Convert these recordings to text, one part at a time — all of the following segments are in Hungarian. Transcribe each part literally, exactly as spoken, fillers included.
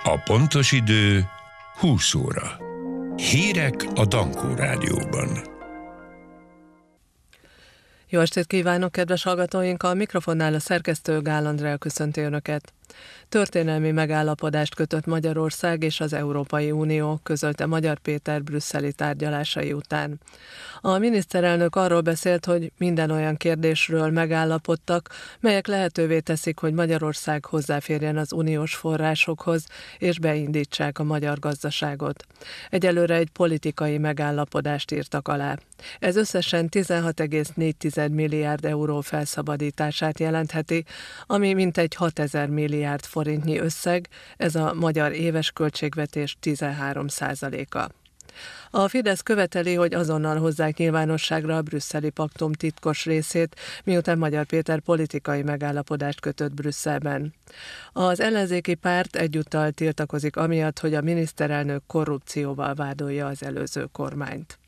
A pontos idő húsz óra. Hírek a Dankó Rádióban. Jó estét kívánok, kedves hallgatóink! A mikrofonnál a szerkesztő Gál Andrea köszönti Önöket. Történelmi megállapodást kötött Magyarország és az Európai Unió, közölte Magyar Péter brüsszeli tárgyalásai után. A miniszterelnök arról beszélt, hogy minden olyan kérdésről megállapodtak, melyek lehetővé teszik, hogy Magyarország hozzáférjen az uniós forrásokhoz, és beindítsák a magyar gazdaságot. Egyelőre egy politikai megállapodást írtak alá. Ez összesen tizenhat egész négy milliárd euró felszabadítását jelentheti, ami mintegy hatezer milliárd forintnyi összeg, ez a magyar éves költségvetés tizenhárom százaléka. A Fidesz követeli, hogy azonnal hozzák nyilvánosságra a brüsszeli paktum titkos részét, miután Magyar Péter politikai megállapodást kötött Brüsszelben. Az ellenzéki párt egyúttal tiltakozik amiatt, hogy a miniszterelnök korrupcióval vádolja az előző kormányt.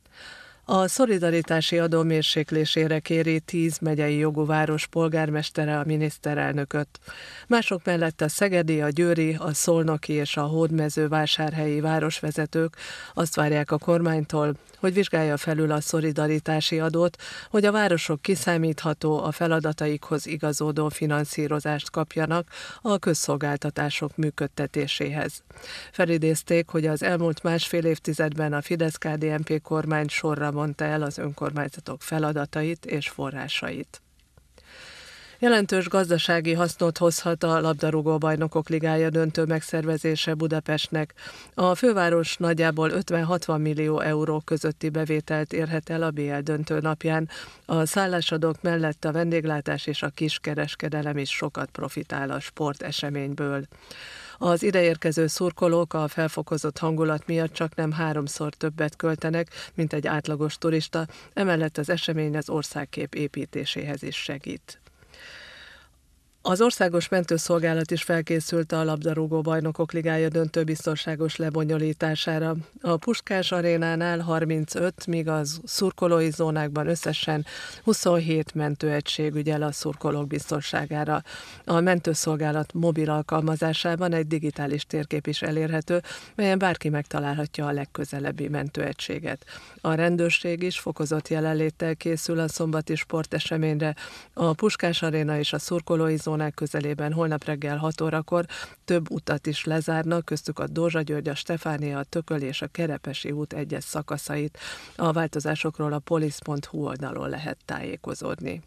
A szolidaritási adó mérséklésére kéri tíz megyei jogú város polgármestere a miniszterelnököt. Mások mellett a szegedi, a győri, a szolnoki és a hódmezővásárhelyi városvezetők azt várják a kormánytól, hogy vizsgálja felül a szolidaritási adót, hogy a városok kiszámítható, a feladataikhoz igazodó finanszírozást kapjanak a közszolgáltatások működtetéséhez. Felidézték, hogy az elmúlt másfél évtizedben a Fidesz-ká dé en pé kormány sorra mondta el az önkormányzatok feladatait és forrásait. Jelentős gazdasági hasznot hozhat a labdarúgó-bajnokok ligája döntő megszervezése Budapestnek. A főváros nagyjából ötven-hatvan millió euró közötti bevételt érhet el a bé el döntő napján. A szállásadók mellett a vendéglátás és a kiskereskedelem is sokat profitál a sporteseményből. Az ideérkező szurkolók a felfokozott hangulat miatt csak nem háromszor többet költenek, mint egy átlagos turista, emellett az esemény az országkép építéséhez is segít. Az Országos Mentőszolgálat is felkészült a labdarúgó-bajnokok ligája döntő biztonságos lebonyolítására. A Puskás arénánál harmincöt, míg az szurkolói zónákban összesen huszonhét mentőegység ügyel a szurkolók biztonságára. A mentőszolgálat mobil alkalmazásában egy digitális térkép is elérhető, melyen bárki megtalálhatja a legközelebbi mentőegységet. A rendőrség is fokozott jelenléttel készül a szombati sporteseményre. A Puskás aréna és a szurkolói zónák közelében holnap reggel hat órakor több utat is lezárnak, köztük a Dózsa György, a Stefánia, a Tököli és a Kerepesi út egyes szakaszait. A változásokról a polisz pont hu oldalon lehet tájékozódni.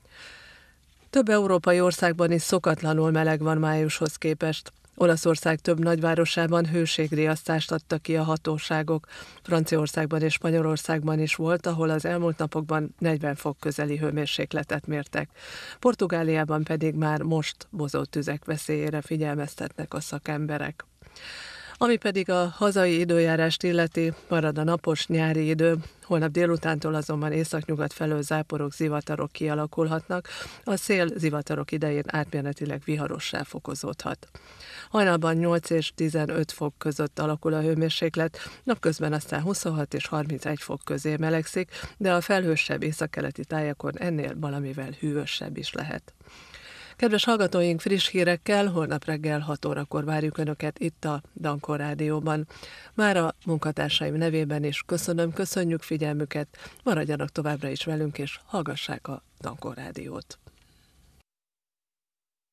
Több európai országban is szokatlanul meleg van májushoz képest. Olaszország több nagyvárosában hőségriasztást adtak ki a hatóságok. Franciaországban és Spanyolországban is volt, ahol az elmúlt napokban negyven fok közeli hőmérsékletet mértek. Portugáliában pedig már most bozóttüzek veszélyére figyelmeztetnek a szakemberek. Ami pedig a hazai időjárást illeti, marad a napos nyári idő, holnap délutántól azonban északnyugat felől záporok, zivatarok kialakulhatnak, a szél zivatarok idején átmenetileg viharossá fokozódhat. Hajnalban nyolc és tizenöt fok között alakul a hőmérséklet, napközben aztán huszonhat és harmincegy fok közé melegszik, de a felhősebb északkeleti tájakon ennél valamivel hűvösebb is lehet. Kedves hallgatóink, friss hírekkel holnap reggel hat órakor várjuk Önöket itt a Dankó Rádióban. Már a munkatársaim nevében is köszönöm, köszönjük figyelmüket, maradjanak továbbra is velünk és hallgassák a Dankó Rádiót.